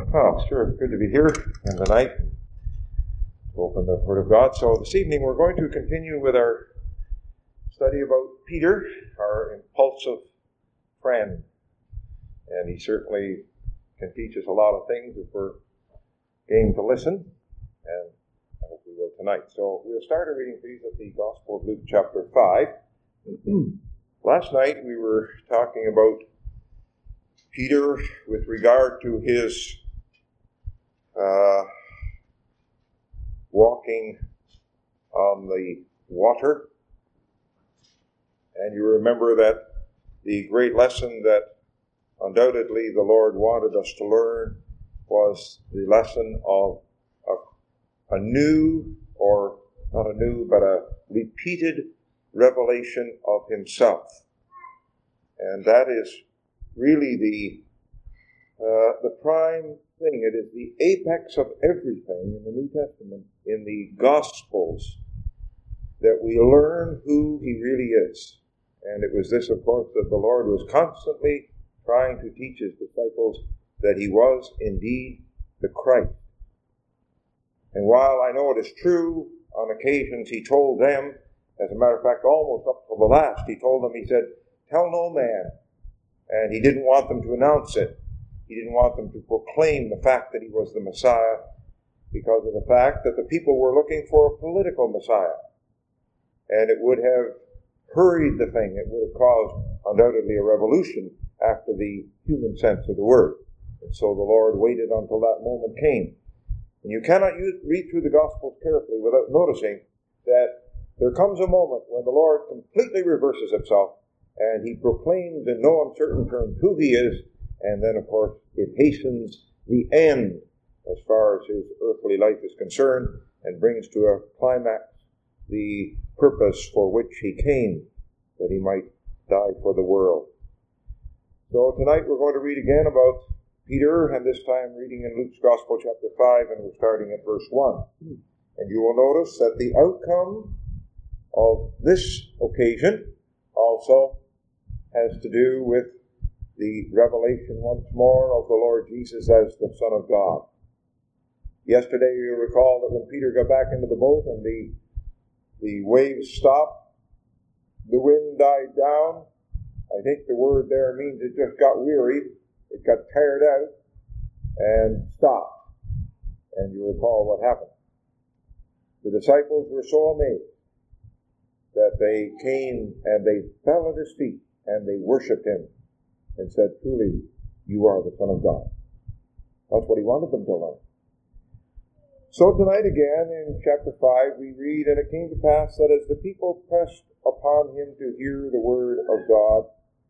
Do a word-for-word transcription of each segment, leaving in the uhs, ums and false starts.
Oh, sure. Good to be here in the night to open the Word of God. So this evening we're going to continue with our study about Peter, our impulsive friend. And he certainly can teach us a lot of things if we're game to listen. And I hope we will tonight. So we'll start our reading, please, at the Gospel of Luke chapter five. Last night we were talking about Peter with regard to his uh, walking on the water. And you remember that the great lesson that undoubtedly the Lord wanted us to learn was the lesson of a, a new, or not a new, but a repeated revelation of himself. And that is really the uh, the prime thing. It is the apex of everything in the New Testament, in the Gospels, that we learn who he really is. And it was this, of course, that the Lord was constantly trying to teach his disciples, that he was indeed the Christ. And while I know it is true, on occasions he told them, as a matter of fact, almost up to the last, he told them, he said, "Tell no man." And he didn't want them to announce it. He didn't want them to proclaim the fact that he was the Messiah, because of the fact that the people were looking for a political Messiah. And it would have hurried the thing. It would have caused, undoubtedly, a revolution after the human sense of the word. And so the Lord waited until that moment came. And you cannot use, read through the Gospels carefully without noticing that there comes a moment when the Lord completely reverses himself, and he proclaims in no uncertain terms who he is, and then, of course, it hastens the end as far as his earthly life is concerned, and brings to a climax the purpose for which he came, that he might die for the world. So tonight we're going to read again about Peter, and this time reading in Luke's Gospel chapter five, and we're starting at verse one. And you will notice that the outcome of this occasion also has to do with the revelation once more of the Lord Jesus as the Son of God. Yesterday you recall that when Peter got back into the boat and the, the waves stopped, the wind died down. I think the word there means it just got wearied, it got tired out, and stopped. And you recall what happened. The disciples were so amazed that they came and they fell at his feet and they worshipped him and said, "Truly, you are the Son of God." That's what he wanted them to learn. So tonight again in chapter five we read, "And it came to pass that as the people pressed upon him to hear the word of God,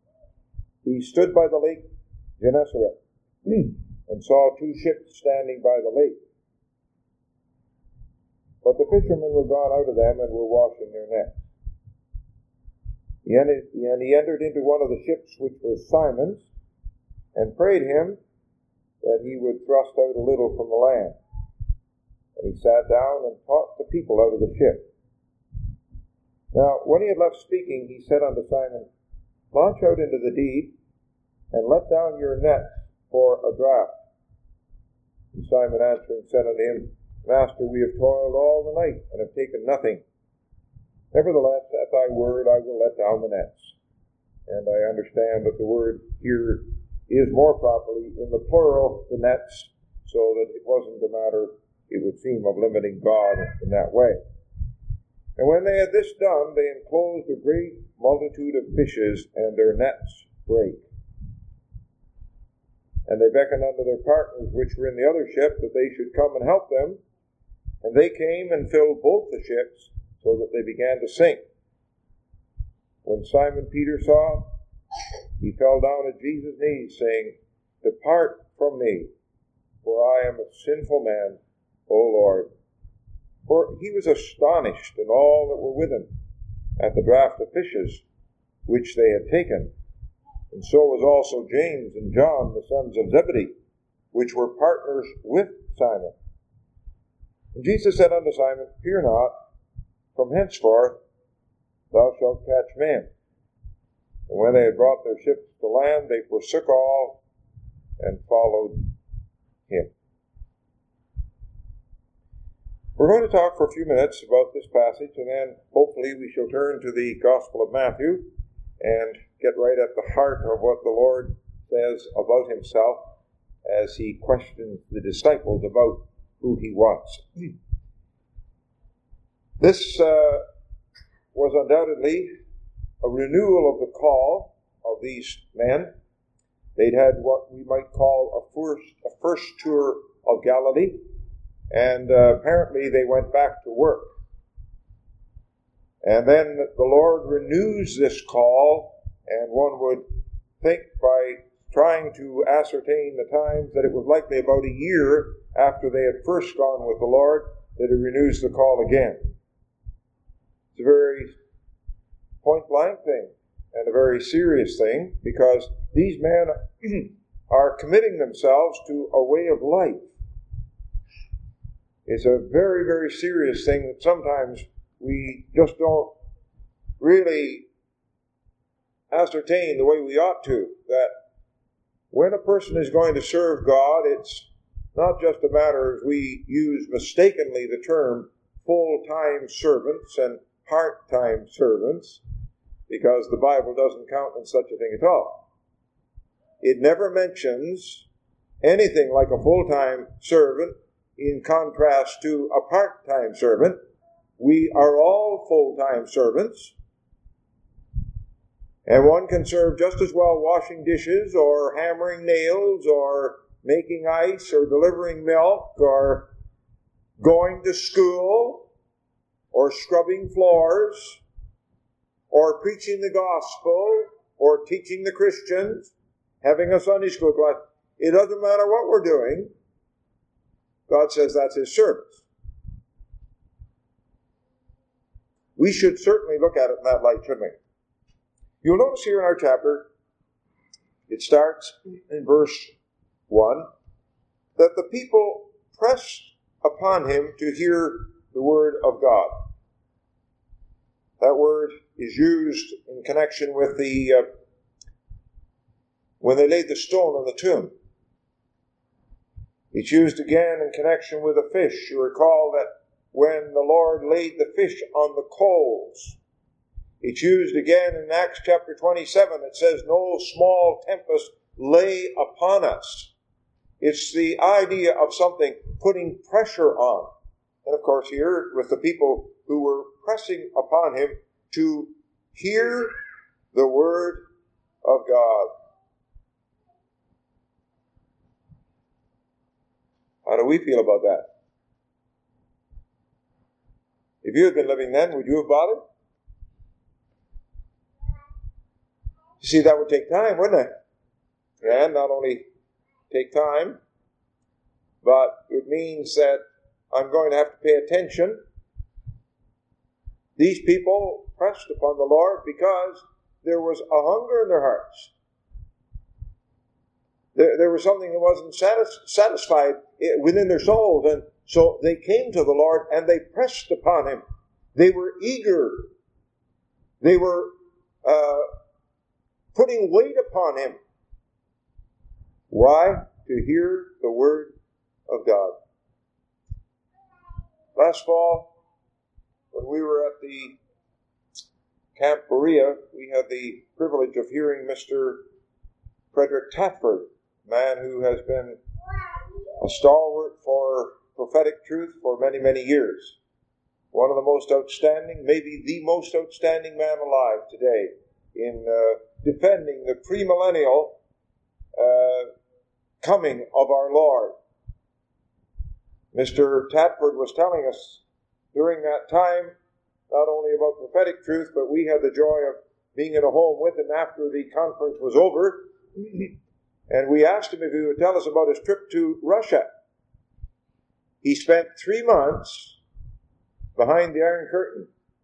he stood by the lake Gennesaret and saw two ships standing by the lake. But the fishermen were gone out of them and were washing their nets. And he entered into one of the ships, which was Simon's, and prayed him that he would thrust out a little from the land. And he sat down and taught the people out of the ship. Now, when he had left speaking, he said unto Simon, Launch out into the deep, and let down your nets for a draught. And Simon answering said unto him, Master, we have toiled all the night, and have taken nothing. Nevertheless, at thy word I will let down the nets. And I understand that the word here is more properly in the plural, the nets, so that it wasn't a matter, it would seem, of limiting God in that way. And when they had this done, they enclosed a great multitude of fishes, and their nets brake. And they beckoned unto their partners which were in the other ship, that they should come and help them. And they came and filled both the ships, so that they began to sink. When Simon Peter saw, he fell down at Jesus' knees, saying, Depart from me, for I am a sinful man, O Lord. For he was astonished, and all that were with him, at the draught of fishes which they had taken. And so was also James and John, the sons of Zebedee, which were partners with Simon. And Jesus said unto Simon, Fear not, from henceforth thou shalt catch men. And when they had brought their ships to land, they forsook all and followed him. We're going to talk for a few minutes about this passage, and then hopefully we shall turn to the Gospel of Matthew and get right at the heart of what the Lord says about himself as he questions the disciples about who he was. This uh, was undoubtedly a renewal of the call of these men. They'd had what we might call a first, a first tour of Galilee, and uh, apparently they went back to work. And then the Lord renews this call, and one would think by trying to ascertain the times that it was likely about a year after they had first gone with the Lord that he renews the call again. It's a very point-blank thing and a very serious thing, because these men are committing themselves to a way of life. It's a very, very serious thing that sometimes we just don't really ascertain the way we ought to, that when a person is going to serve God, it's not just a matter, as we use mistakenly the term full-time servants and part-time servants, because the Bible doesn't count on such a thing at all. It never mentions anything like a full-time servant in contrast to a part-time servant. We are all full-time servants, and one can serve just as well washing dishes or hammering nails or making ice or delivering milk or going to school or scrubbing floors or preaching the gospel or teaching the Christians, having a Sunday school class. It doesn't matter what we're doing. God says that's his service. We should certainly look at it in that light, shouldn't we? You'll notice here in our chapter, it starts in verse one, that the people pressed upon him to hear the word of God. That word is used in connection with the, uh, when they laid the stone on the tomb. It's used again in connection with a fish. You recall that when the Lord laid the fish on the coals. It's used again in Acts chapter twenty-seven. It says, no small tempest lay upon us. It's the idea of something putting pressure on. And of course here, with the people who were pressing upon him to hear the word of God. How do we feel about that? If you had been living then, would you have bothered? You see, that would take time, wouldn't it? And not only take time, but it means that I'm going to have to pay attention. These people pressed upon the Lord because there was a hunger in their hearts. There, there was something that wasn't satis- satisfied within their souls, and so they came to the Lord and they pressed upon him. They were eager. They were uh, putting weight upon him. Why? To hear the word of God. Last fall, when we were at the Camp Berea, we had the privilege of hearing Mister Frederick Tatford, a man who has been a stalwart for prophetic truth for many, many years. One of the most outstanding, maybe the most outstanding man alive today in uh, defending the premillennial uh, coming of our Lord. Mister Tatford was telling us during that time not only about prophetic truth, but we had the joy of being in a home with him after the conference was over. And we asked him if he would tell us about his trip to Russia. He spent three months behind the Iron Curtain.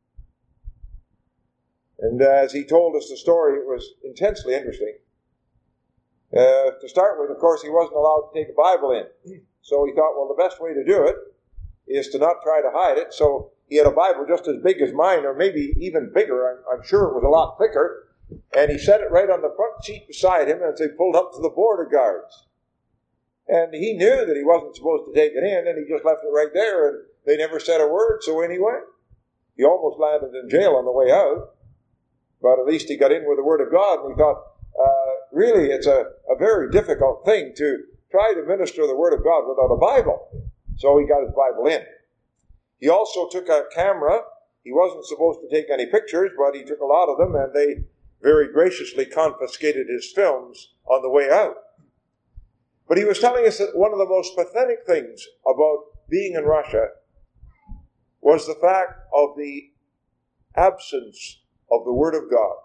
And as he told us the story, it was intensely interesting. Uh, to start with, of course, he wasn't allowed to take a Bible in. So he thought, well, the best way to do it is to not try to hide it. So he had a Bible just as big as mine, or maybe even bigger. I'm, I'm sure it was a lot thicker. And he set it right on the front seat beside him as they pulled up to the border guards. And he knew that he wasn't supposed to take it in, and he just left it right there, and they never said a word, so in he went. He almost landed in jail on the way out, but at least he got in with the Word of God, and he thought, uh, really, it's a, a very difficult thing to try to minister the Word of God without a Bible. So he got his Bible in. He also took a camera. He wasn't supposed to take any pictures, but he took a lot of them, and they very graciously confiscated his films on the way out. But he was telling us that one of the most pathetic things about being in Russia was the fact of the absence of the Word of God.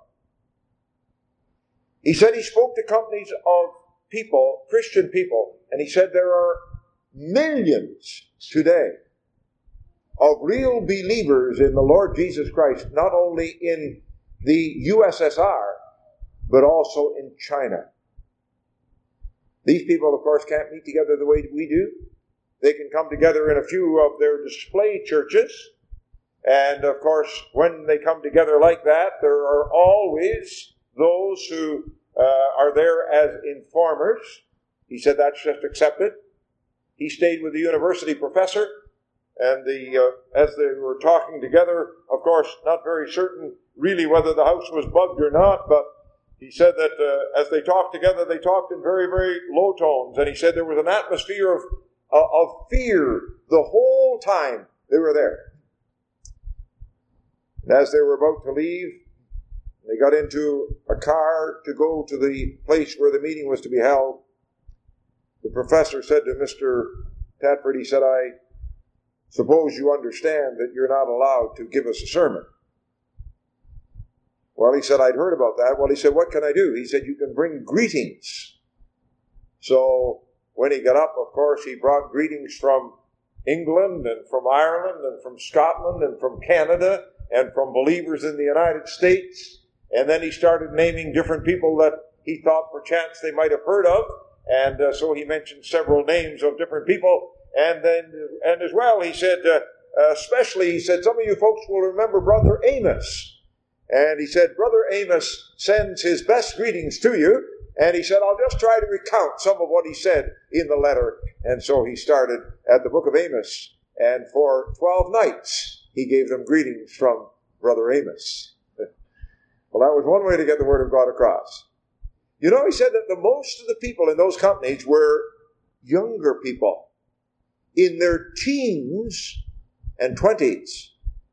He said he spoke to companies of people, Christian people, and he said there are millions today of real believers in the Lord Jesus Christ, not only in the U S S R, but also in China. These people, of course, can't meet together the way we do. They can come together in a few of their display churches. And, of course, when they come together like that, there are always those who uh, are there as informers. He said that's just accepted. He stayed with the university professor. And the uh, as they were talking together, of course, not very certain really whether the house was bugged or not, but he said that uh, as they talked together, they talked in very, very low tones. And he said there was an atmosphere of, uh, of fear the whole time they were there. And as they were about to leave, they got into a car to go to the place where the meeting was to be held. The professor said to Mister Tadford, he said, I suppose you understand that you're not allowed to give us a sermon. Well, he said, I'd heard about that. Well, he said, what can I do? He said, you can bring greetings. So when he got up, of course, he brought greetings from England and from Ireland and from Scotland and from Canada and from believers in the United States. And then he started naming different people that he thought perchance they might have heard of. And uh, so he mentioned several names of different people. And then, and as well, he said, uh, especially, he said, some of you folks will remember Brother Amos. And he said, Brother Amos sends his best greetings to you. And he said, I'll just try to recount some of what he said in the letter. And so he started at the book of Amos. And for twelve nights, he gave them greetings from Brother Amos. Well, that was one way to get the Word of God across. You know, he said that the most of the people in those companies were younger people in their teens and twenties.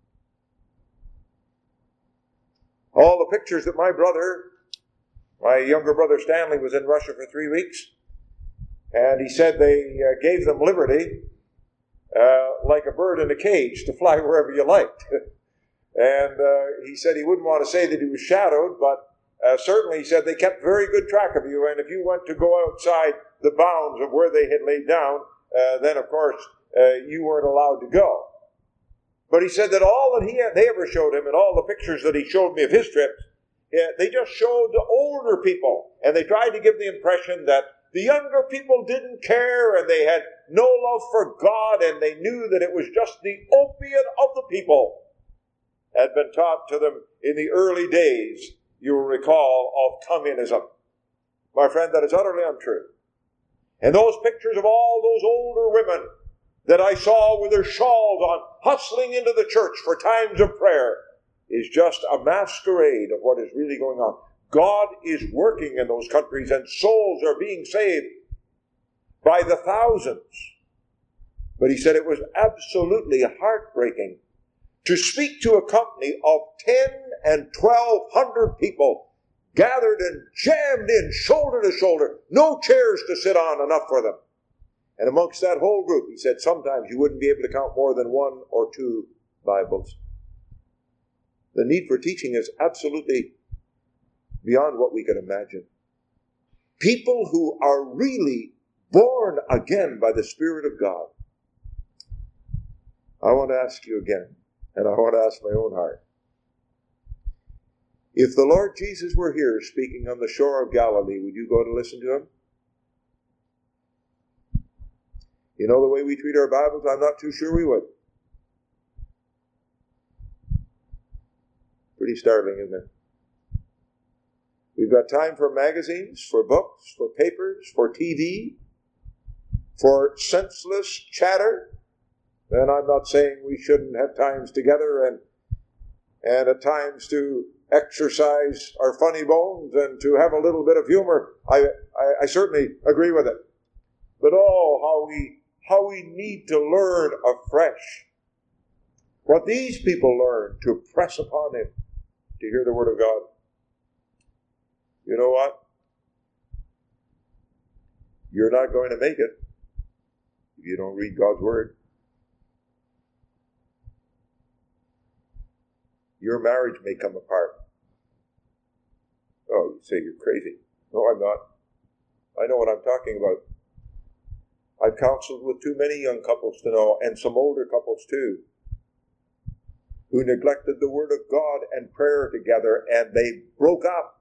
All the pictures that my brother, my younger brother Stanley, was in Russia for three weeks. And he said they uh, gave them liberty uh, like a bird in a cage to fly wherever you liked. And uh, he said he wouldn't want to say that he was shadowed, but uh, certainly he said they kept very good track of you. And if you went to go outside the bounds of where they had laid down, uh, then of course uh, you weren't allowed to go. But he said that all that he had, they ever showed him, and all the pictures that he showed me of his trips, yeah, they just showed the older people. And they tried to give the impression that the younger people didn't care, and they had no love for God, and they knew that it was just the opiate of the people had been taught to them in the early days, you will recall, of communism. My friend, that is utterly untrue. And those pictures of all those older women that I saw with their shawls on, hustling into the church for times of prayer, is just a masquerade of what is really going on. God is working in those countries, and souls are being saved by the thousands. But he said it was absolutely heartbreaking to speak to a company of ten and twelve hundred people gathered and jammed in shoulder to shoulder, no chairs to sit on, enough for them. And amongst that whole group, he said, sometimes you wouldn't be able to count more than one or two Bibles. The need for teaching is absolutely beyond what we can imagine. People who are really born again by the Spirit of God. I want to ask you again, and I want to ask my own heart. If the Lord Jesus were here speaking on the shore of Galilee, would you go to listen to him? You know the way we treat our Bibles? I'm not too sure we would. Pretty startling, isn't it? We've got time for magazines, for books, for papers, for T V. for senseless chatter, then I'm not saying we shouldn't have times together and and at times to exercise our funny bones and to have a little bit of humor. I, I, I certainly agree with it. But oh, how we how we need to learn afresh what these people learned, to press upon Him, to hear the Word of God. You know what? You're not going to make it if you don't read God's Word. Your marriage may come apart. Oh, you say you're crazy. No, I'm not. I know what I'm talking about. I've counseled with too many young couples to know, and some older couples too, who neglected the Word of God and prayer together, and they broke up.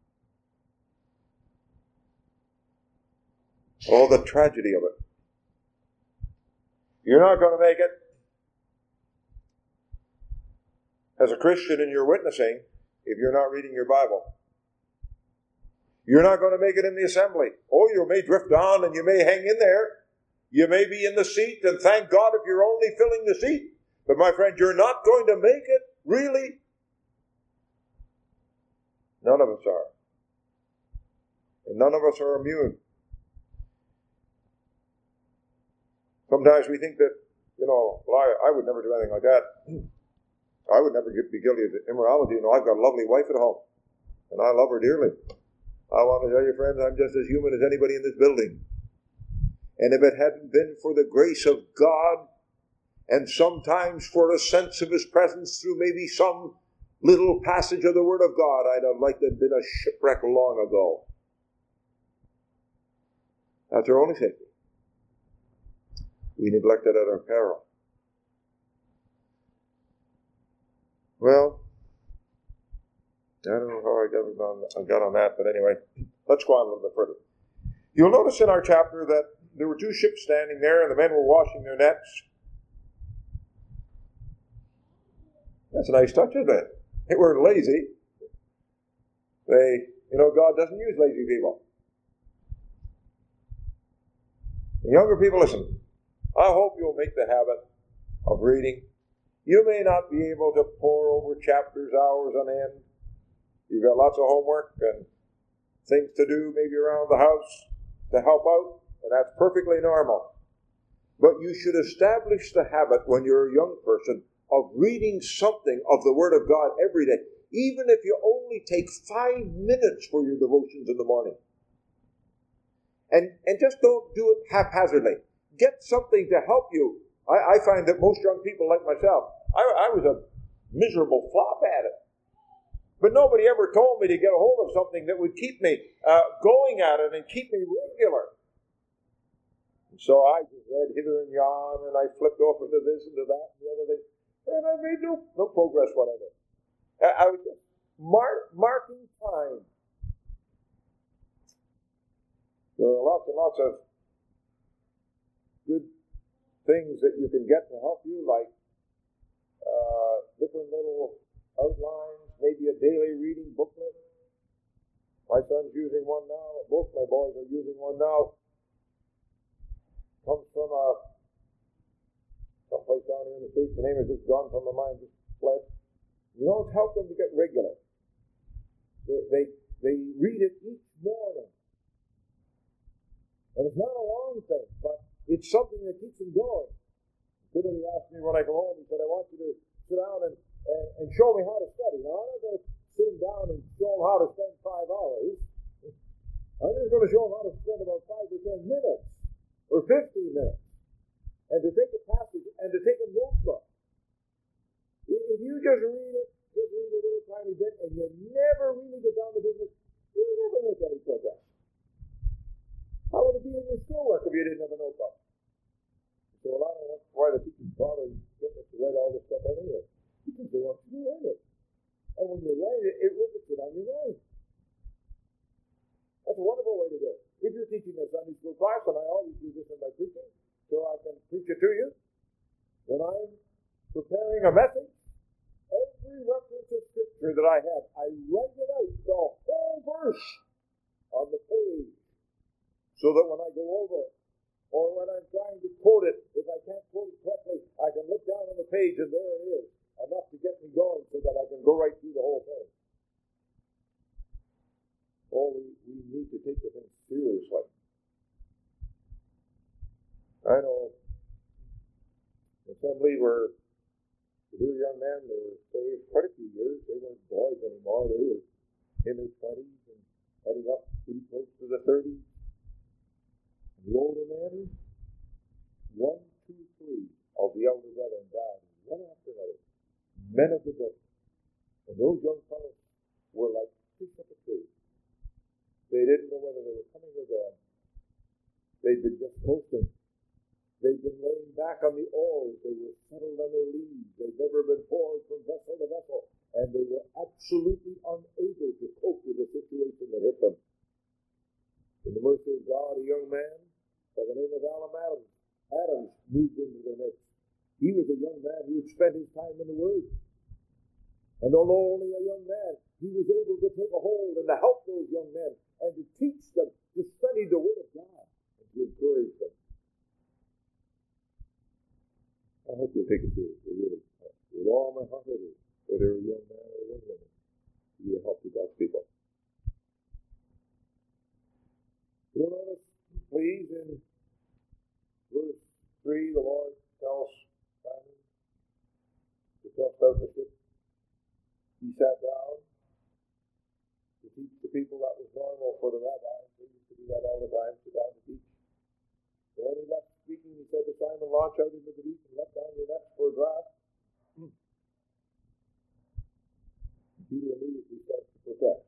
Oh, the tragedy of it. You're not going to make it. As a Christian and you're witnessing, if you're not reading your Bible, you're not going to make it in the assembly. Oh, you may drift on and you may hang in there. You may be in the seat, and thank God if you're only filling the seat. But my friend, you're not going to make it, really. None of us are. And none of us are immune. Sometimes we think that, you know, well, I, I would never do anything like that. I would never be guilty of immorality. You know, I've got a lovely wife at home, and I love her dearly. I want to tell you, friends, I'm just as human as anybody in this building. And if it hadn't been for the grace of God, and sometimes for a sense of His presence through maybe some little passage of the Word of God, I'd have liked to have been a shipwreck long ago. That's our only safety. We neglect it at our peril. Well, I don't know how I got on, I got on that, but anyway, let's go on a little bit further. You'll notice in our chapter that there were two ships standing there, and the men were washing their nets. That's a nice touch, isn't it? They weren't lazy. They, you know, God doesn't use lazy people. And younger people, listen, I hope you'll make the habit of reading. You may not be able to pore over chapters hours on end. You've got lots of homework and things to do, maybe around the house, to help out, and that's perfectly normal. But you should establish the habit when you're a young person of reading something of the Word of God every day, even if you only take five minutes for your devotions in the morning. And, and just don't do it haphazardly. Get something to help you. I, I find that most young people like myself, I, I was a miserable flop at it. But nobody ever told me to get a hold of something that would keep me uh, going at it and keep me regular. And so I just read hither and yon, and I flipped over to this and to that and the other thing, and I made no, no progress whatever. I, I was just mark, marking time. There are lots and lots of good things that you can get to help you, like uh, different little outlines, maybe a daily reading booklet. My son's using one now. Both my boys are using one now. Comes from a someplace down here in the States. The name has just gone from my mind, just fled. You don't help them to get regular. They, they, they read it each morning. And it's not a long thing, but it's something that keeps them going. Timothy asked me when I come home, he said, I want you to sit down and, and, and show me how to study. Now, I'm not going to sit him down and show him how to spend five hours. I'm just going to show him how to spend about five or ten minutes, or fifteen minutes, and to take a passage and to take a notebook. If you just read it, just read a little tiny bit, and you never really get down to business, you'll never make any progress. How would it be in your schoolwork if you didn't have a notebook? So well, I don't know why the teachers bother getting us to write all this stuff out anyway. Because they want you to write it. And when you write it, it rivets it on your mind. That's a wonderful way to do it. If you're teaching a Sunday school class, and I always do this in my preaching, so I can preach it to you, when I'm preparing a message, every reference of Scripture that I have, I write it out, the whole verse on the page, so that when I go over it, or when and there it is. Enough to get me going so that I can go right through the whole thing. Oh, we, we need to take the thing seriously. I know assembly were the dear young men, they were saved quite a few years. They weren't boys anymore. They were in their twenties and heading up pretty close to the thirties. And the older men, one, two, three of the elder brethren died, one after another. Men of the book. And those young fellows were like fish up a tree. They didn't know whether they were coming or going. They'd been just coasting. They'd been laying back on the oars. They were settled on their leaves. They'd never been poured from vessel to vessel. And they were absolutely unable to cope with the situation that hit them. In the mercy of God, a young man by the name of Alan Adams, Adams moved into their midst. He was a young man who had spent his time in the Word. And although only a young man, he was able to take a hold and to help those young men and to teach them to study the Word of God and to encourage them. I hope you'll take it seriously, really. With all my heart it is, whether a young man or a young woman, to be a help to God's people. You'll notice, please, in verse three, the Lord tells Simon to thrust out the ship. He sat down to teach the people. That was normal for the rabbis. They used to do that all the time, sit down to teach. So when he left speaking, he said to Simon, launch out into the deep and let down your nets for a draught. Hmm. Peter immediately starts to protest.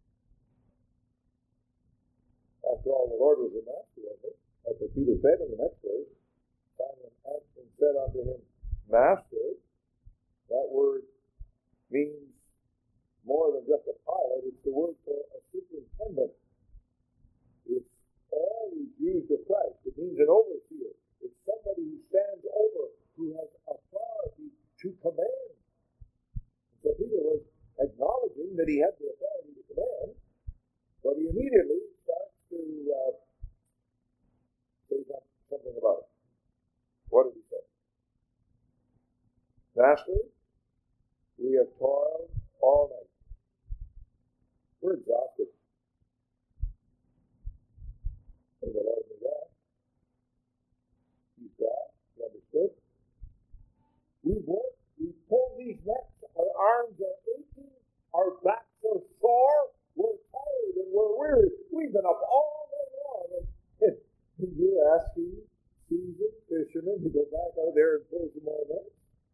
After all, the Lord was the master of it. That's what Peter said in the next verse. Simon answered and said unto him, Master. That word means more than just a pilot. It's the word for a superintendent. It's always used of Christ. It means an overseer. It's somebody who stands over, who has authority to command. So Peter was acknowledging that he had the authority to command, but he immediately starts to uh, say something about it. What did he say? Master, we have toiled all night. We're exhausted. And the Lord knew that. He's God. He understood. We've worked. We've pulled these nets. Our arms are aching. Our backs are sore. We're tired and we're weary. We've been up all night long. And, and you're asking seasoned fishermen to go back out there and pull some more nets.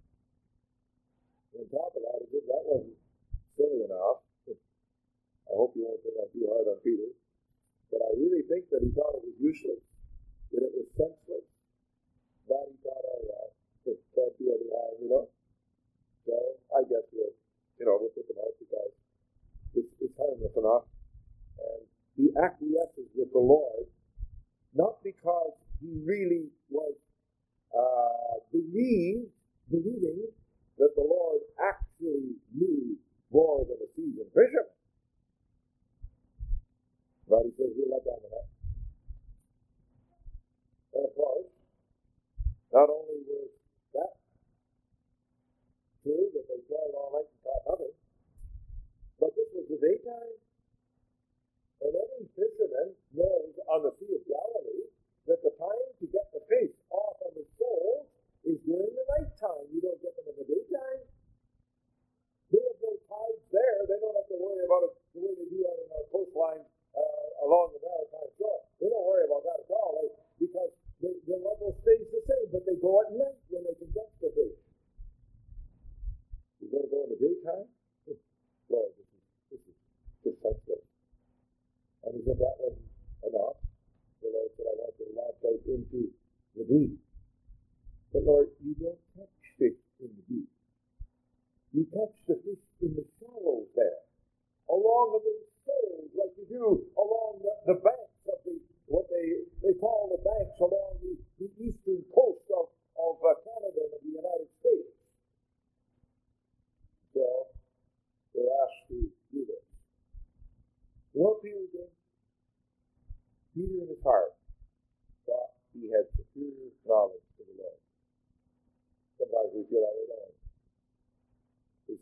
On top of that, as if that wasn't silly enough, I hope you won't think I'm too hard on Peter, but I really think that he thought it was useless, that it was senseless. But he thought, oh well, it can't do any harm, you know. So I guess we'll, you know, we'll put them out because it's, it's harmless enough. And he acquiesces with the Lord, not because he really was uh, believed, believing that the Lord actually knew more than a seasoned fisherman. But he says, we'll let down the net. And of course, not only was that true, that they toiled all night and caught nothing, but this was the daytime. And any fisherman knows on the Sea of Galilee that the time to get the fish off on the shoals is during the nighttime. You don't get them in the daytime. They have no tides there. They don't have to worry about it the way they do out on our coastline uh, along the maritime shore. They don't worry about that at all, they, because they, the level stays the same, but they go at night when they can get the fish. You're going to go in the daytime? Lord, this is, this is just senseless. And as if that wasn't enough, the Lord said, I want you to launch out into the deep. But Lord, you don't catch fish in the deep. You catch the fish in the shallows there, along the shoals, like you do along the, the banks of the, what they, they call the banks along the, the eastern coast of, of uh, Canada and the United States. So, they're asked to do this. You know what Peter did? Peter in his heart thought he had superior knowledge to the Lord. Sometimes we feel that way, don't we?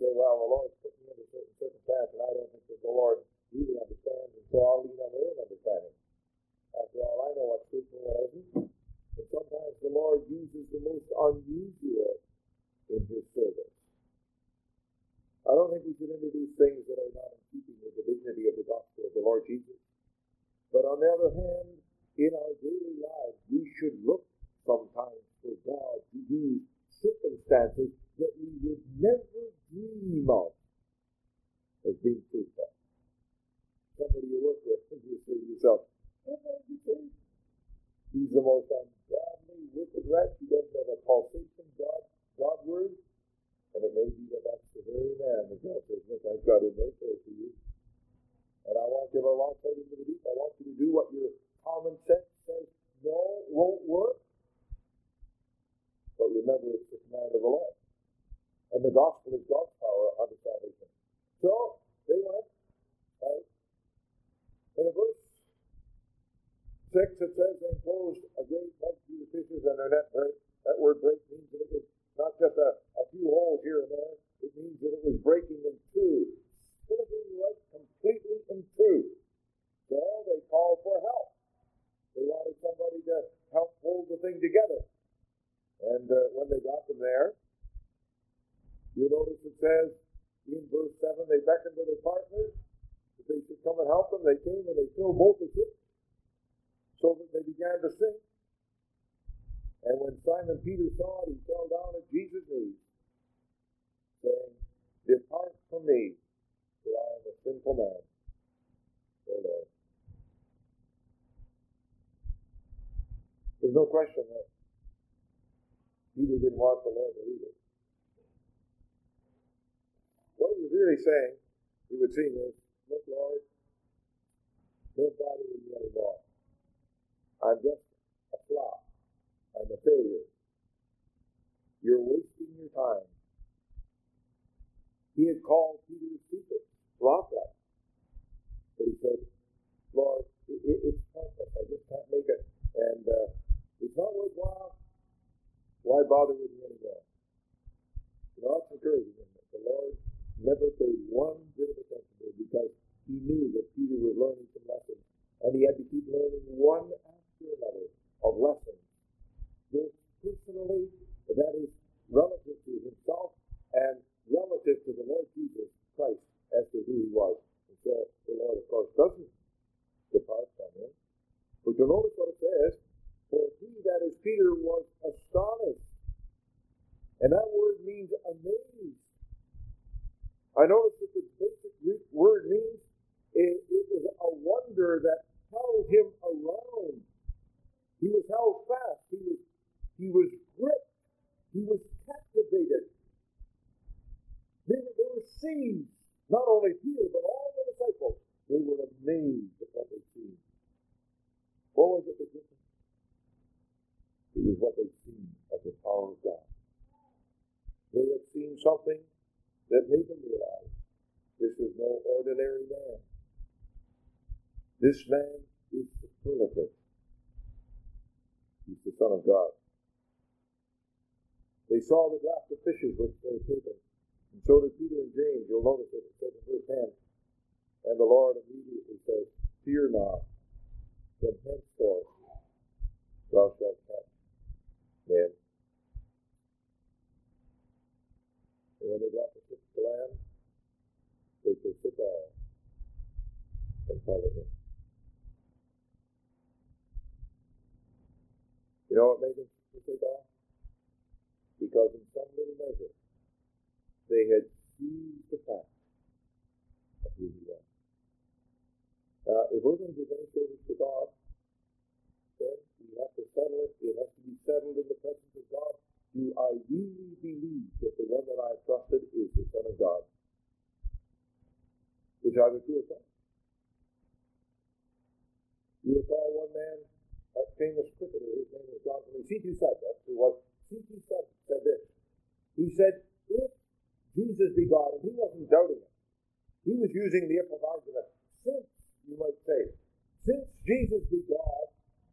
say, well, the Lord's put me in a certain circumstance, and I don't think that the Lord really understands, and so I'll lean on my own understanding. After all, I know what's truth and what isn't. And sometimes the Lord uses the most unusual in His service. I don't think we should introduce things that are not in keeping with the dignity of the gospel of the Lord Jesus. But on the other hand, in our daily lives, we should look sometimes for God to use circumstances that we would never dream of as being fruitful. Somebody you work with, and you say to yourself, what did you say? He's the most ungodly, wicked wretch. He doesn't have a pulsation God, God word. And it may be that that's the very man that God says, look, I've got him right there for you. And I want you to launch out into the deep. I want you to do what your common sense says, no, won't work. But remember, it's the command of the Lord. And the gospel is God's power unto salvation. So, they went out. In a verse six, it says, they enclosed a great multitude of fishes, and their net break. That word break means that it was not just a, a few holes here and there. It means that it was breaking in two. Splitting right completely in two. So they called for help. They wanted somebody to help hold the thing together. And uh, when they got them there, you notice it says in verse seven, they beckoned to their partners that they should come and help them. They came and they filled both the ships so that they began to sink. And when Simon Peter saw it, he fell down at Jesus' knees, saying, depart from me, for I am a sinful man, O Lord. There's no question that Peter didn't want the Lord to lead him. What he was really saying, he would seem is, look, Lord, don't bother with me anymore. I'm just a flop. I'm a failure. You're wasting your time. He had called Peter's secret rock-like. But he said, Lord, it, it, it's pointless. I just can't make it. And uh, it's not worthwhile. Why bother with me anymore? You know, that's encouraging, isn't it? The Lord never paid one bit of attention to it because he knew that Peter was learning some lessons. And he had to keep learning one after another of lessons. Both personally, that is relative to himself, and relative to the Lord Jesus Christ as to who he was. And so the Lord, of course, doesn't depart from him. But you'll notice what it says, for he, that is Peter, was astonished. And that word means amazed. I noticed that the basic Greek word means it, it was a wonder that held him around. He was held fast. He was, he was gripped. He was captivated. They were, they were seized. Not only Peter, but all the disciples. They were amazed at what they'd seen. What was it that did it? It was what they'd seen of the power of God. They had seen something that made them realize this is no ordinary man. This man is superlative. He's the Son of God. They saw the draught of fishes which they had taken, and so did Peter and James. You'll notice that it says in verse ten, and the Lord immediately says, fear not, from henceforth thou shalt catch men. And when they brought the ships to land, they forsook all and followed him. You know what made them forsake all? Because in some little measure, they had seized the fact of who he was. Now, if we're going to give any service to God, then we have to settle it. It has to be settled in the presence of God. Do I really believe that the one that I've trusted is the Son of God? It's either true or false. You recall one man, that famous cricketer, his name was John Lee. C T said that. It was C T said, said this. He said, if Jesus be God, and he wasn't doubting it. He was using the if of argument. Since, you might say, since Jesus be God,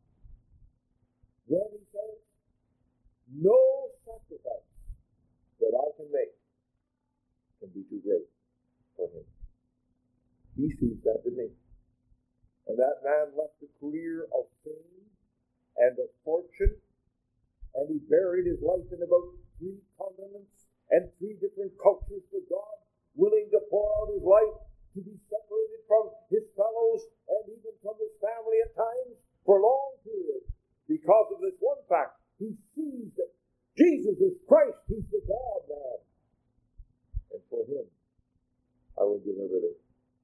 then he says, no sacrifice that I can make can be too great for him. He sees that, didn't he? And that man left a career of fame and of fortune, and he buried his life in about three continents and three different cultures for God, willing to pour out his life to be separated from his fellows and even from his family at times for long periods. Because of this one fact, he sees that Jesus is Christ, he's the God-man. And for him, I will give everything.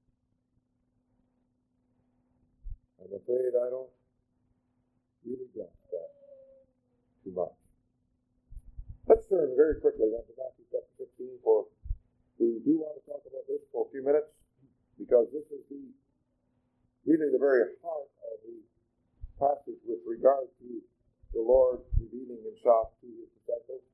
I'm afraid I don't really grasp that too much. Let's turn very quickly then to Matthew chapter sixteen, for we do want to talk about this for a few minutes, because this is the really the very heart of the passage with regard to the Lord revealing himself to his disciples.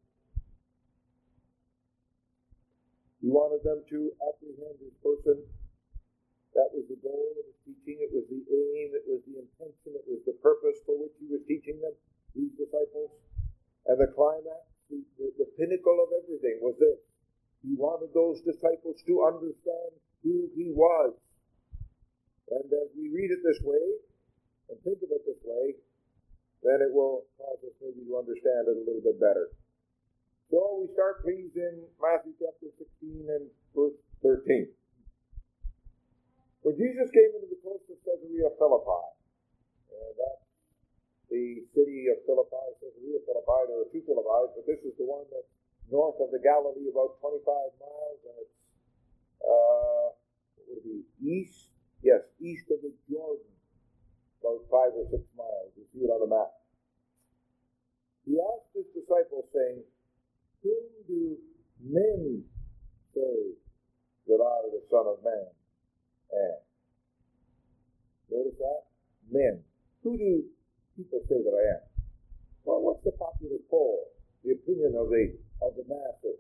He wanted them to apprehend his person. That was the goal of his teaching. It was the aim. It was the intention. It was the purpose for which he was teaching them, these disciples. And the climax, the, the, the pinnacle of everything was this. He wanted those disciples to understand who he was. And as we read it this way, and think of it this way, then it will cause us maybe to understand it a little bit better. So we start, please, in Matthew chapter sixteen and verse thirteen. When Jesus came into the coast of Caesarea Philippi, and that's the city of Philippi, Caesarea Philippi, there are two Philippis, but this is the one that's north of the Galilee, about twenty-five miles, and it's, uh, what would it be, east? Yes, east of the Jordan, about five or six miles. You see it on the map. He asked his disciples, saying, "Whom do men say that I, the Son of Man, am?" Notice that? Men. Who do people say that I am? Well, what's the popular poll? The opinion of the of the masses.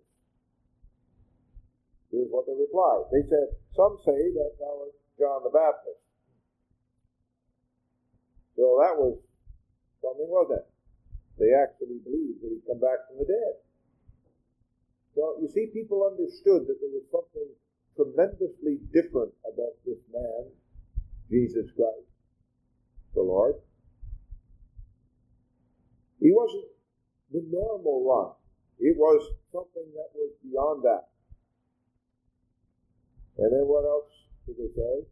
Here's what they replied. They said, "Some say that thou art John the Baptist." So that was something, wasn't it? They actually believed that he'd come back from the dead. So you see, people understood that there was something tremendously different about this man, Jesus Christ, the Lord. He wasn't the normal one. It was something that was beyond that. And then what else did they say?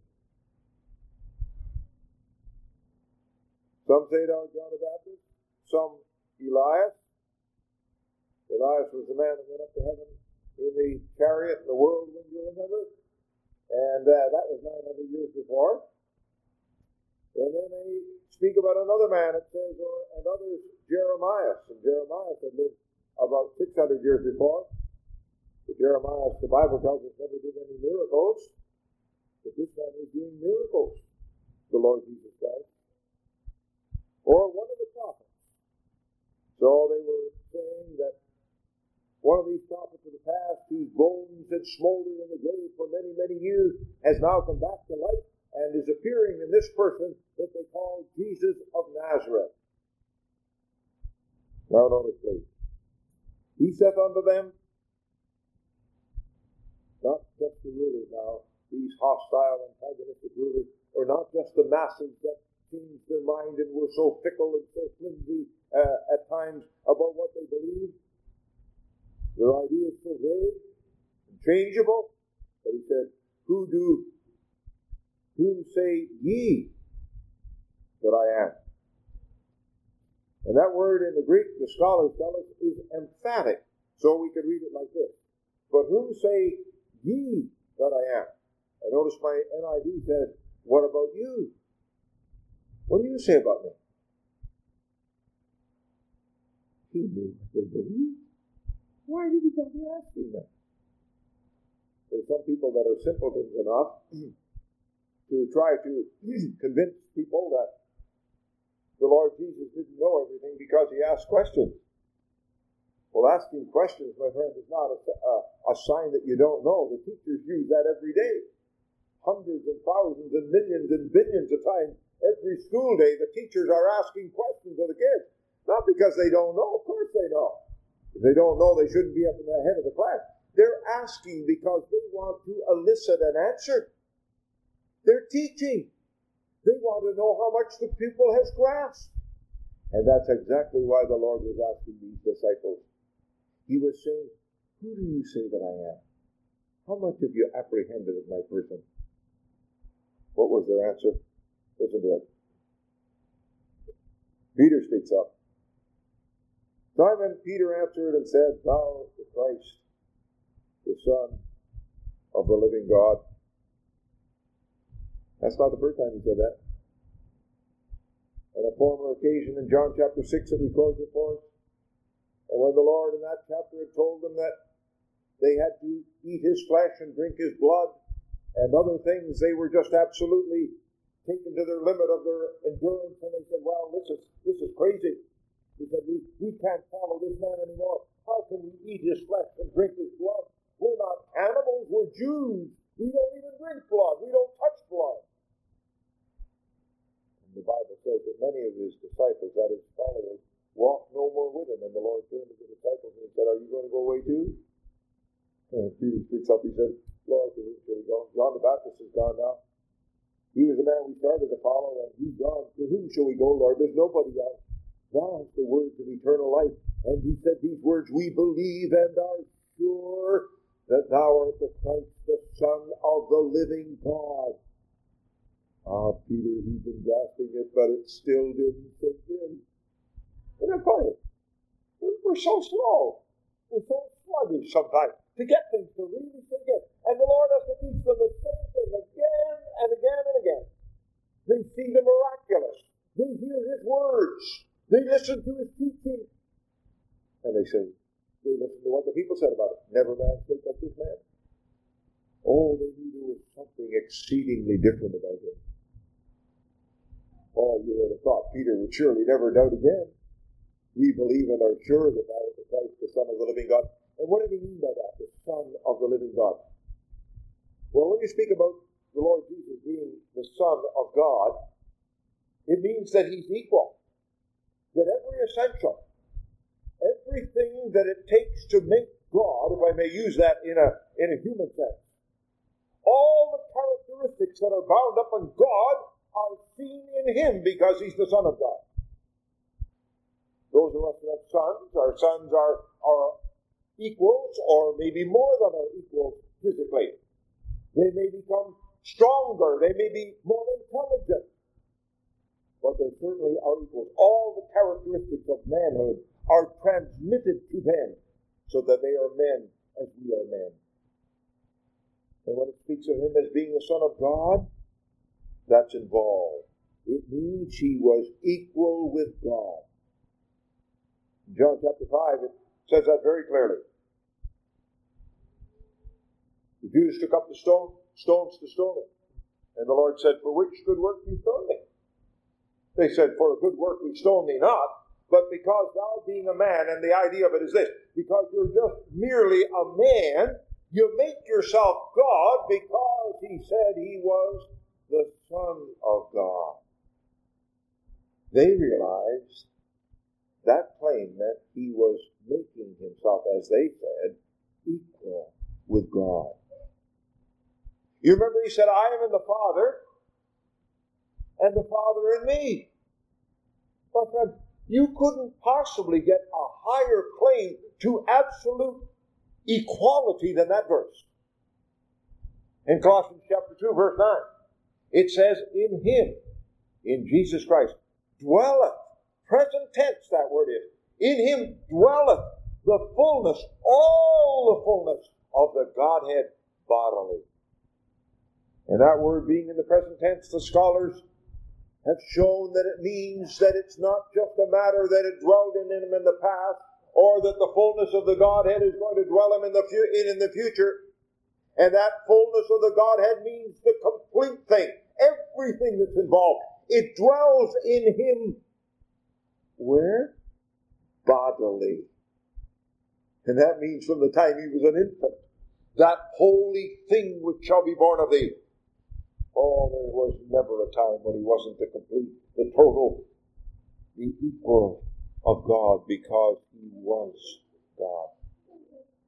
Some say thou art John the Baptist, some Elias. Elias was the man that went up to heaven in the chariot, the whirlwind, you remember? And uh, that was nine hundred years before. And then they speak about another man, it says, or, and others, Jeremiah. And Jeremiah had lived about six hundred years before. But Jeremiah, the Bible tells us, never did any miracles. But this man was doing miracles, the Lord Jesus Christ. Or one of the prophets. So they were saying that one of these prophets of the past, whose bones had smoldered in the grave for many, many years, has now come back to life and is appearing in this person that they call Jesus of Nazareth. Now notice, please. He saith unto them, not just the rulers now, these hostile, antagonistic rulers, or not just the masses that changed their mind and were so fickle and so flimsy uh, at times about what they believed. Their ideas so vague and changeable. But he said, Who do, whom say ye that I am? And that word in the Greek, the scholars tell us, is emphatic. So we could read it like this. But whom say ye that I am? I noticed my N I V said, what about you? What do you say about me? He knew what they believed. Why did he bother asking them? There are some people that are simpletons enough to try to convince people that the Lord Jesus didn't know everything because he asked questions. Well, asking questions, my friend, is not a, a, a sign that you don't know. The teachers use that every day. Hundreds and thousands and millions and billions of times every school day, the teachers are asking questions of the kids. Not because they don't know. Of course they know. If they don't know, they shouldn't be up in the head of the class. They're asking because they want to elicit an answer. They're teaching. They want to know how much the pupil has grasped. And that's exactly why the Lord was asking these disciples. He was saying, who do you say that I am? How much have you apprehended of my person? What was their answer? Listen to it. Peter speaks up. Simon Peter answered and said, Thou art the Christ, the Son of the living God. That's not the first time he said that. On a former occasion in John chapter six, it records it for us. And when the Lord in that chapter had told them that they had to eat his flesh and drink his blood and other things, they were just absolutely taken to their limit of their endurance, and they said, well, this is this is crazy. He said, we, we can't follow this man anymore. How can we eat his flesh and drink his blood? We're not cannibals, we're Jews. We don't even drink blood. We don't touch blood. And the Bible says that many of his disciples, that his followers, walked no more with him. And the Lord turned to the disciples and he said, are you going to go away too? And Peter speaks up, he said, Lord, to whom shall we go? John the Baptist is gone now. He was the man we started to follow, and he's gone. To whom shall we go, Lord? There's nobody else. Thou hast the words of eternal life. And he said these words, we believe and are sure that thou art the Christ, the Son of the living God. Ah, Peter, he's been grasping it, but it still didn't sink in. Isn't it funny? We're, we're so slow. We're so sluggish sometimes to get things to really sink in. And the Lord has to teach them the same thing again and again and again. They see the miraculous. They hear his words. They listen to his teaching. And they say, they listen to what the people said about it. Never man spake like this man. Oh, they knew there was something exceedingly different about him. Oh, you would have thought Peter would surely never doubt again. We believe and are sure that thou art the Christ, the Son of the living God. And what did he mean by that? The Son of the living God. Well, when you speak about the Lord Jesus being the Son of God, it means that he's equal. That every essential, everything that it takes to make God, if I may use that in a, in a human sense, all the characteristics that are bound up in God are seen in him because he's the Son of God. Those of us who have sons, our sons are, are equals, or maybe more than our equals physically. They may become stronger, they may be more intelligent, but they certainly are equals. All the characteristics of manhood are transmitted to them so that they are men as we are men. And when it speaks of him as being the Son of God, that's involved. It means he was equal with God. In John chapter five, it says that very clearly. The Jews took up the stone, stones to stone him. And the Lord said, for which good work do you stone me? They said, for a good work we stone thee not, but because thou being a man, and the idea of it is this, because you're just merely a man, you make yourself God because he said he was the Son of God. They realized that claim meant he was making himself, as they said, equal with God. You remember he said, I am in the Father, and the Father in me. But friend, you couldn't possibly get a higher claim to absolute equality than that verse. In Colossians chapter two, verse nine, it says, in him, in Jesus Christ, dwelleth, present tense that word is, in him dwelleth the fullness, all the fullness of the Godhead bodily. And that word being in the present tense, the scholars have shown that it means that it's not just a matter that it dwelled in him in the past, or that the fullness of the Godhead is going to dwell him in the fu- in, in the future. And that fullness of the Godhead means the complete thing, everything that's involved. It dwells in him. Where? Bodily. And that means from the time he was an infant, that holy thing which shall be born of thee. Oh, there was never a time when he wasn't the complete, the total, the equal of God, because he was God. Ah,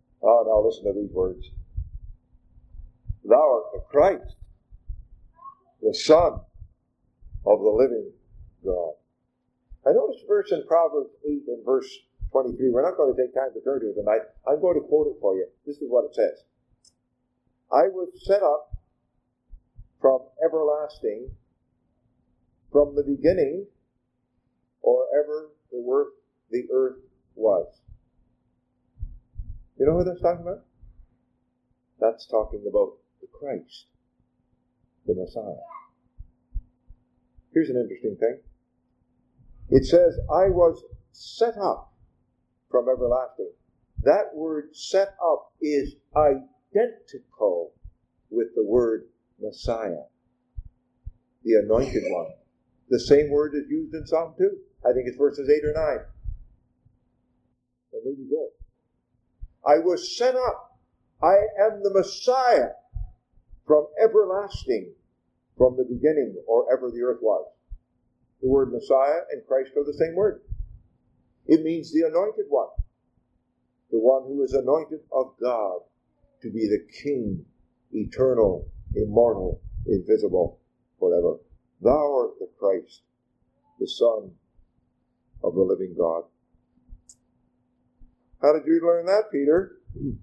now listen to these words. Thou art the Christ, the Son of the living God. I noticed a verse in Proverbs eight and verse twenty-three. We're not going to take time to turn to it tonight. I'm going to quote it for you. This is what it says. I was set up from everlasting, from the beginning, or ever the work the earth was. You know what that's talking about? That's talking about the Christ, the Messiah. Here's an interesting thing. It says, I was set up from everlasting. That word set up is identical with the word Messiah, the anointed one. The same word is used in Psalm two. I think it's verses eight or nine. Or maybe both. I was set up. I am the Messiah from everlasting, from the beginning, or ever the earth was. The word Messiah and Christ are the same word. It means the anointed one. The one who is anointed of God to be the King, eternal, immortal, invisible, forever. Thou art the Christ, the Son of the living God. How did you learn that, Peter?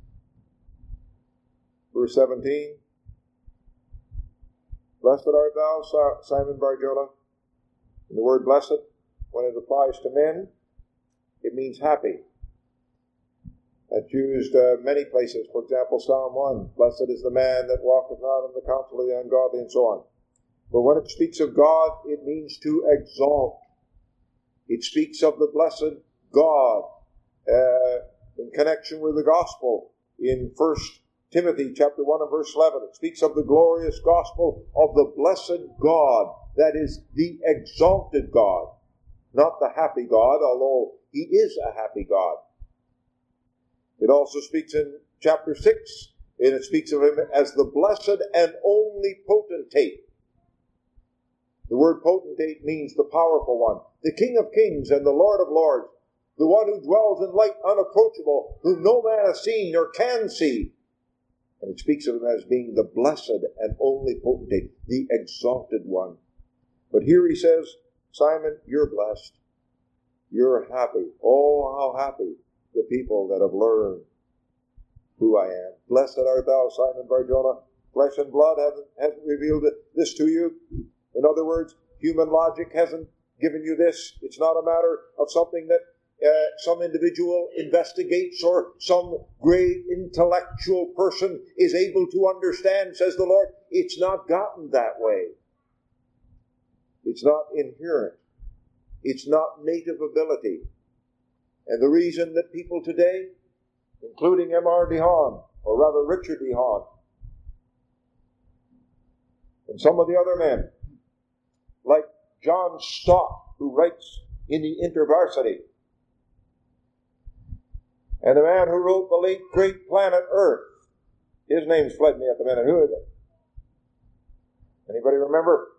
Verse seventeen. Blessed art thou, Simon Bar-Jonah. And the word blessed, when it applies to men, it means happy. That's used uh, many places. For example, Psalm one, blessed is the man that walketh not in the counsel of the ungodly, and so on. But when it speaks of God, it means to exalt. It speaks of the blessed God uh, in connection with the gospel. In First Timothy chapter one and verse eleven, it speaks of the glorious gospel of the blessed God, that is the exalted God, not the happy God, although he is a happy God. It also speaks in chapter six, and it speaks of him as the blessed and only potentate. The word potentate means the powerful one, the King of kings and the Lord of lords, the one who dwells in light unapproachable, whom no man has seen nor can see. And it speaks of him as being the blessed and only potentate, the exalted one. But here he says, Simon, you're blessed. You're happy. Oh, how happy the people that have learned who I am. Blessed art thou, Simon Bar-Jonah. Flesh and blood hasn't, hasn't revealed this to you. In other words, human logic hasn't given you this. It's not a matter of something that uh, some individual investigates or some great intellectual person is able to understand, says the Lord. It's not gotten that way. It's not inherent. It's not native ability. And the reason that people today, including M R DeHaan, or rather Richard DeHaan, and some of the other men, like John Stott, who writes in the InterVarsity, and the man who wrote the late great Planet Earth, his name's fled me at the minute. Who is it? Anybody remember?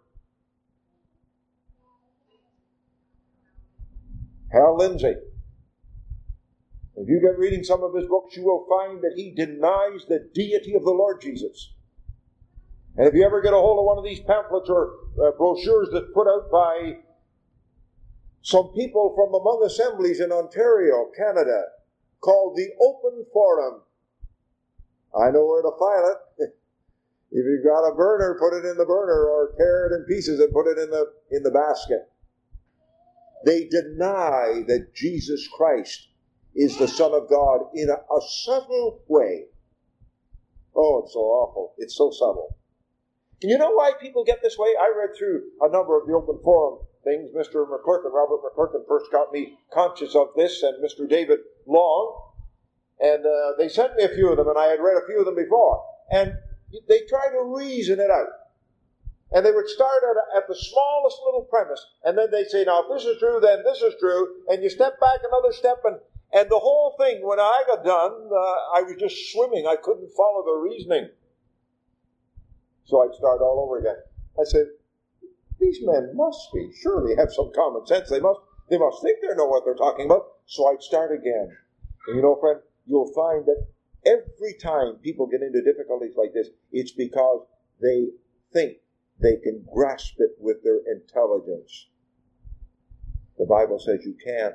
Hal Lindsey. If you get reading some of his books, you will find that he denies the deity of the Lord Jesus. And if you ever get a hold of one of these pamphlets or uh, brochures that's put out by some people from among assemblies in Ontario, Canada, called the Open Forum, I know where to file it. If you've got a burner, put it in the burner, or tear it in pieces and put it in the in the basket. They deny that Jesus Christ is the Son of God in a, a subtle way. Oh, it's so awful. It's so subtle. And you know why people get this way? I read through a number of the Open Forum things. Mister McClurkin, Robert McClurkin, first got me conscious of this, and Mister David Long. And uh, they sent me a few of them, and I had read a few of them before. And they tried to reason it out. And they would start at, at the smallest little premise, and then they'd say, now, if this is true, then this is true. And you step back another step, and, and the whole thing, when I got done, uh, I was just swimming. I couldn't follow the reasoning. So I'd start all over again. I said, these men must be, surely have some common sense. They must, they must think they know what they're talking about. So I'd start again. And you know, friend, you'll find that every time people get into difficulties like this, it's because they think they can grasp it with their intelligence. The Bible says you can't.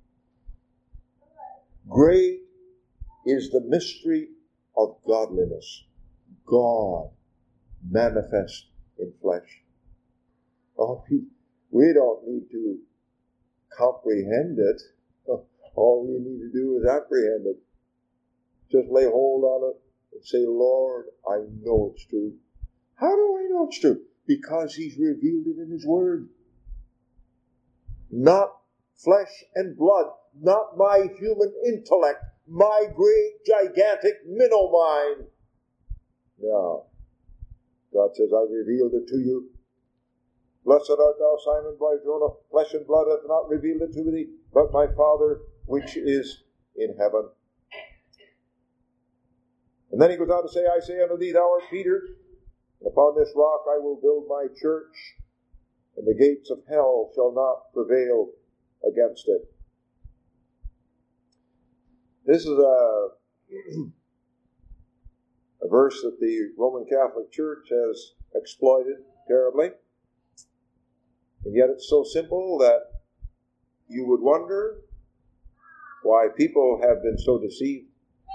Great is the mystery of godliness. God manifest in flesh. Oh, we don't need to comprehend it. All we need to do is apprehend it. Just lay hold on it and say, Lord, I know it's true. How do I know it's true? Because He's revealed it in His Word. Not flesh and blood, not my human intellect, my great, gigantic minnow mind. No. God says, I revealed it to you. Blessed art thou, Simon Bar-Jonah. Flesh and blood hath not revealed it to thee, but my Father which is in heaven. And then he goes on to say, I say unto thee, thou art Peter, and upon this rock I will build my church, and the gates of hell shall not prevail against it. This is a, a verse that the Roman Catholic Church has exploited terribly. And yet it's so simple that you would wonder why people have been so deceived.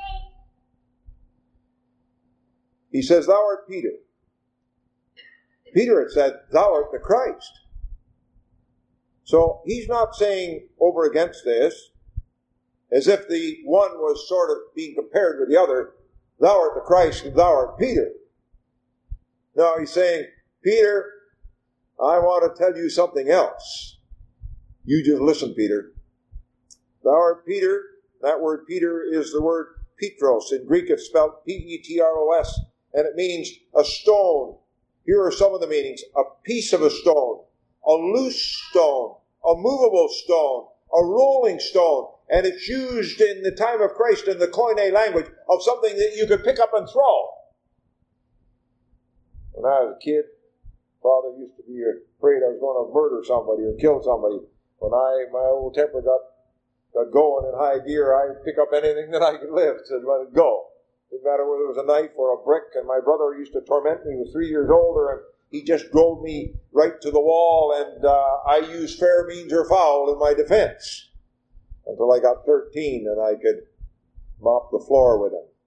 He says, thou art Peter. Peter had said, thou art the Christ. So he's not saying over against this, as if the one was sort of being compared with the other, thou art the Christ and thou art Peter. No, he's saying, Peter, I want to tell you something else. You just listen, Peter. Thou art Peter. That word Peter is the word Petros. In Greek it's spelled P E T R O S, and it means a stone. Here are some of the meanings. A piece of a stone, a loose stone, a movable stone, a rolling stone. And it's used in the time of Christ in the Koine language of something that you could pick up and throw. When I was a kid, Father used to be afraid I was going to murder somebody or kill somebody. When I my old temper got, got going in high gear, I'd pick up anything that I could lift and let it go. Didn't matter whether it was a knife or a brick, and my brother used to torment me. He was three years older, and he just drove me right to the wall, and uh, I used fair means or foul in my defense until I got thirteen and I could mop the floor with him.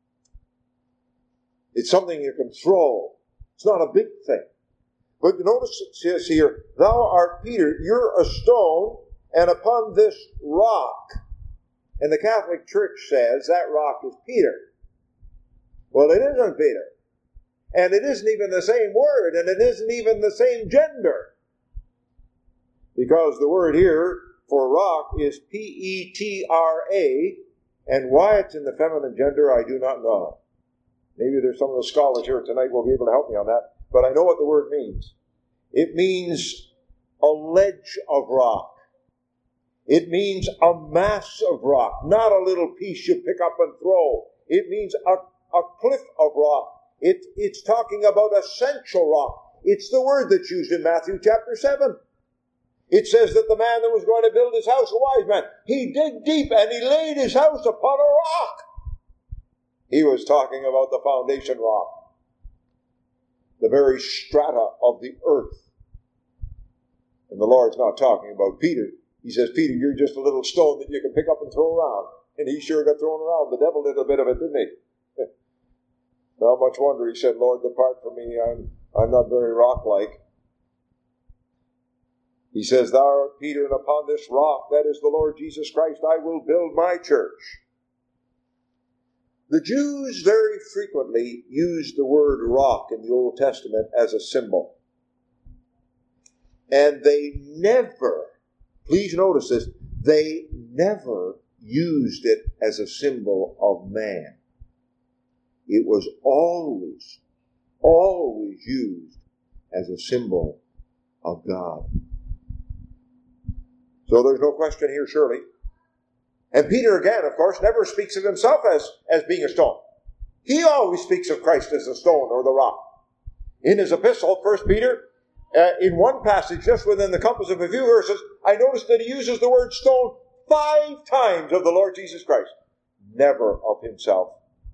It's something you can throw. It's not a big thing. But notice it says here, thou art Peter, you're a stone, and upon this rock, and the Catholic Church says that rock is Peter. Well, it isn't Peter. And it isn't even the same word, and it isn't even the same gender. Because the word here for rock is P E T R A, and why it's in the feminine gender, I do not know. Maybe there's some of the scholars here tonight who will be able to help me on that. But I know what the word means. It means a ledge of rock. It means a mass of rock, not a little piece you pick up and throw. It means a, a cliff of rock. It, it's talking about essential rock. It's the word that's used in Matthew chapter seven. It says that the man that was going to build his house, a wise man, he digged deep and he laid his house upon a rock. He was talking about the foundation rock, the very strata of the earth. And the Lord's not talking about Peter. He says, Peter, you're just a little stone that you can pick up and throw around. And he sure got thrown around. The devil did a bit of it, didn't he? Not much wonder he said, Lord, depart from me. I'm, I'm not very rock-like. He says, thou art Peter, and upon this rock, that is the Lord Jesus Christ, I will build my church. The Jews very frequently used the word rock in the Old Testament as a symbol. And they never, please notice this, they never used it as a symbol of man. It was always, always used as a symbol of God. So there's no question here, surely. And Peter, again, of course, never speaks of himself as, as being a stone. He always speaks of Christ as the stone or the rock. In his epistle, First Peter, uh, in one passage, just within the compass of a few verses, I noticed that he uses the word stone five times of the Lord Jesus Christ. Never of himself.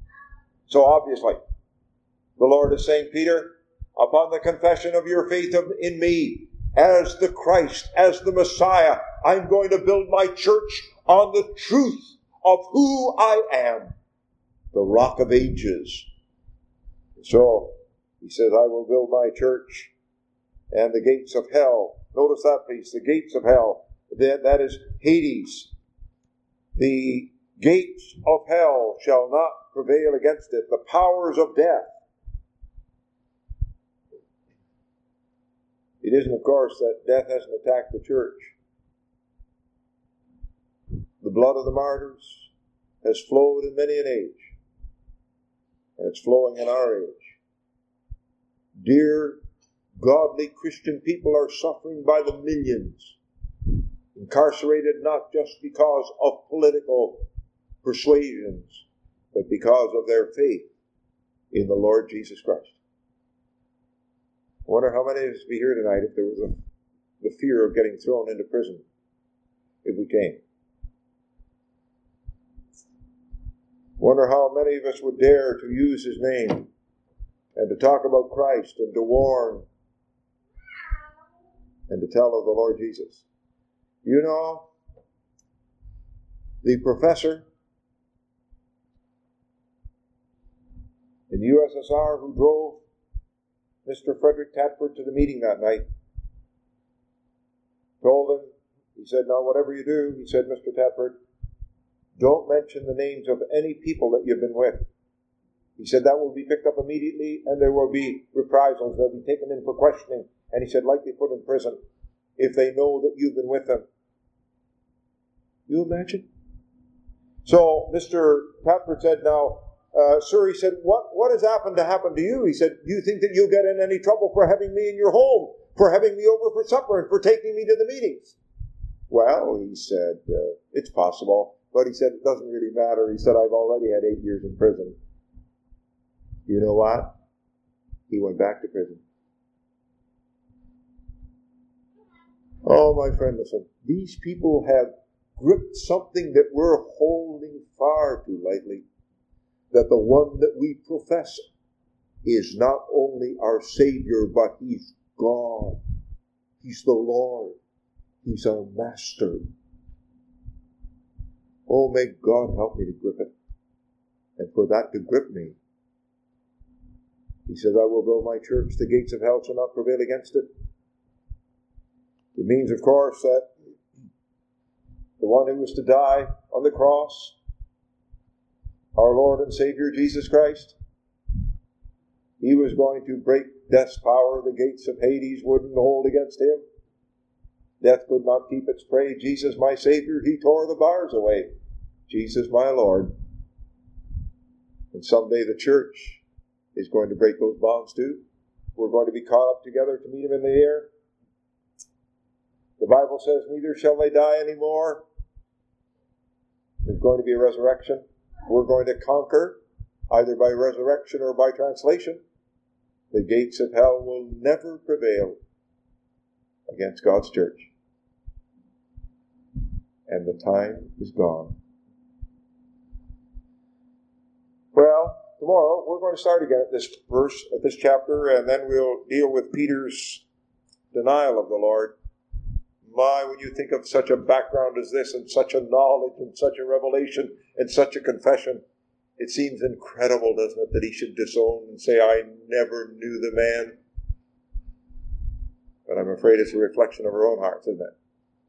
So obviously, the Lord is saying, Peter, upon the confession of your faith in me, as the Christ, as the Messiah, I'm going to build my church on the truth of who I am, the Rock of Ages. So, he says, I will build my church, and the gates of hell. Notice that piece, the gates of hell. That, that is Hades. The gates of hell shall not prevail against it. The powers of death. It isn't, of course, that death hasn't attacked the church. The blood of the martyrs has flowed in many an age. And it's flowing in our age. Dear, godly Christian people are suffering by the millions. Incarcerated not just because of political persuasions, but because of their faith in the Lord Jesus Christ. I wonder how many of us would be here tonight if there was a, the fear of getting thrown into prison if we came. Wonder how many of us would dare to use his name and to talk about Christ and to warn and to tell of the Lord Jesus. You know, the professor in the U S S R who drove Mister Frederick Tatford to the meeting that night told him, he said, now whatever you do, he said, Mister Tatford, don't mention the names of any people that you've been with. He said that will be picked up immediately and there will be reprisals. They'll be taken in for questioning. And he said, likely put in prison if they know that you've been with them. You imagine? So Mister Tatford said, now, uh, sir, he said, what, what has happened to happen to you? He said, do you think that you'll get in any trouble for having me in your home, for having me over for supper, and for taking me to the meetings? Well, he said, uh, it's possible. But he said, it doesn't really matter. He said, I've already had eight years in prison. You know what? He went back to prison. Oh, my friend, listen. These people have gripped something that we're holding far too lightly. That the one that we profess is not only our Savior, but He's God. He's the Lord. He's our Master. Oh, may God help me to grip it. And for that to grip me, He says, I will build my church. The gates of hell shall not prevail against it. It means, of course, that the one who was to die on the cross, our Lord and Savior Jesus Christ, He was going to break death's power. The gates of Hades wouldn't hold against Him. Death could not keep its prey. Jesus, my Savior, He tore the bars away. Jesus, my Lord. And someday the church is going to break those bonds too. We're going to be caught up together to meet Him in the air. The Bible says, neither shall they die anymore. There's going to be a resurrection. We're going to conquer, either by resurrection or by translation. The gates of hell will never prevail against God's church. And the time is gone. Well, tomorrow we're going to start again at this verse, at this chapter, and then we'll deal with Peter's denial of the Lord. My, when you think of such a background as this, and such a knowledge, and such a revelation, and such a confession, it seems incredible, doesn't it, that he should disown and say, I never knew the man. But I'm afraid it's a reflection of our own hearts, isn't it?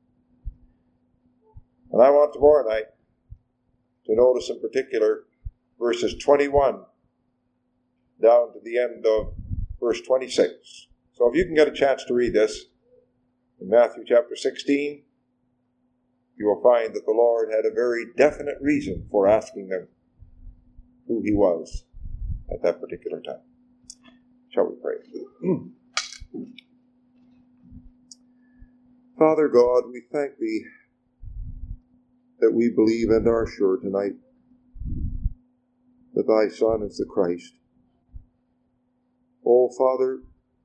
And I want tomorrow night to notice in particular verses twenty-one down to the end of verse twenty-six. So if you can get a chance to read this, in Matthew chapter sixteen, you will find that the Lord had a very definite reason for asking them who He was at that particular time. Shall we pray? Father God, we thank Thee that we believe and are sure tonight that Thy Son is the Christ. Oh, Father,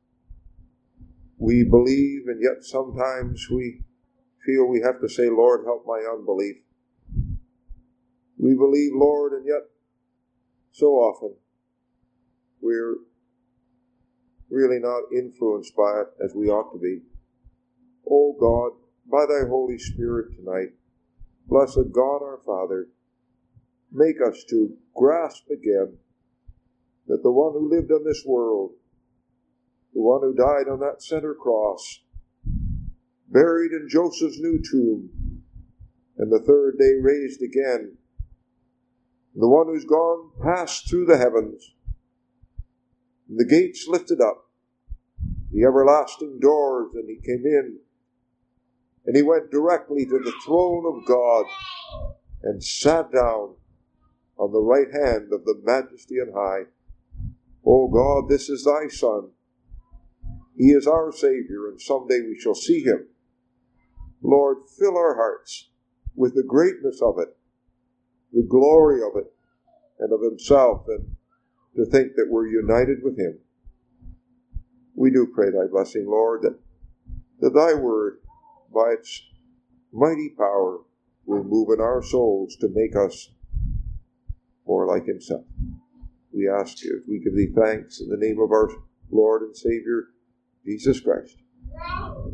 we believe, and yet sometimes we feel we have to say, Lord, help my unbelief. We believe, Lord, and yet so often we're really not influenced by it as we ought to be. Oh God, by thy Holy Spirit tonight, blessed God our Father, make us to grasp again that the one who lived on this world, the one who died on that center cross, buried in Joseph's new tomb, and the third day raised again, the one who's gone past through the heavens, the gates lifted up, the everlasting doors, and he came in, and he went directly to the throne of God and sat down on the right hand of the Majesty on high. O God, this is thy Son. He is our Savior, and someday we shall see him. Lord, fill our hearts with the greatness of it, the glory of it, and of himself, and to think that we're united with him. We do pray thy blessing, Lord, that, that thy word, by its mighty power, will move in our souls to make us more like himself. We ask you, we give thee thanks in the name of our Lord and Savior, Jesus Christ.